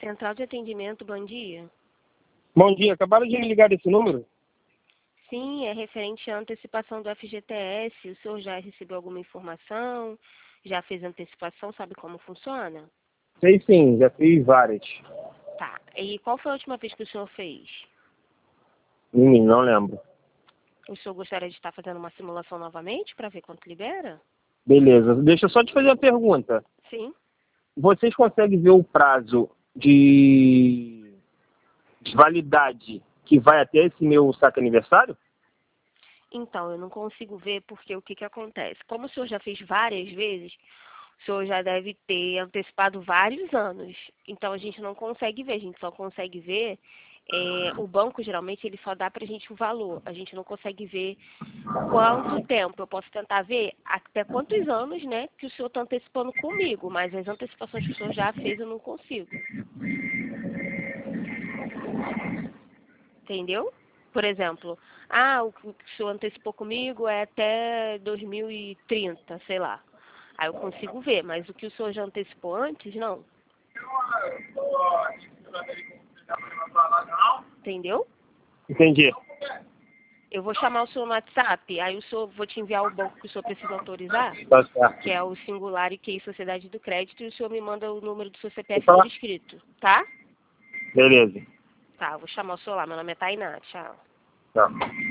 Central de atendimento, bom dia. Bom dia, acabaram de me ligar desse número? Sim, é referente à antecipação do FGTS. O senhor já recebeu alguma informação? Já fez antecipação? Sabe como funciona? Sei sim, já fiz várias. Tá. E qual foi a última vez que o senhor fez? Não lembro. O senhor gostaria de estar fazendo uma simulação novamente para ver quanto libera? Beleza, deixa eu só te fazer a pergunta. Sim. Vocês conseguem ver o prazo de validade que vai até esse meu saque aniversário? Então, eu não consigo ver porque o que que acontece? Como o senhor já fez várias vezes, o senhor já deve ter antecipado vários anos. Então, a gente não consegue ver, a gente só consegue ver, o banco geralmente ele só dá pra gente o valor. A gente não consegue ver quanto tempo. Eu posso tentar ver até quantos anos, né, que o senhor está antecipando comigo, mas as antecipações que o senhor já fez eu não consigo. Entendeu? Por exemplo, o que o senhor antecipou comigo é até 2030, sei lá. Aí eu consigo ver, mas o que o senhor já antecipou antes, não. Entendeu? Entendi. Eu vou chamar o senhor no WhatsApp, aí o senhor vou te enviar o banco que o senhor precisa autorizar, Tá certo. que é o Singular e QI Sociedade do Crédito, e o senhor me manda o número do seu CPF Tá. por escrito, tá? Beleza. Tá, eu vou chamar o senhor lá. Meu nome é Tainá. Tchau. Tá.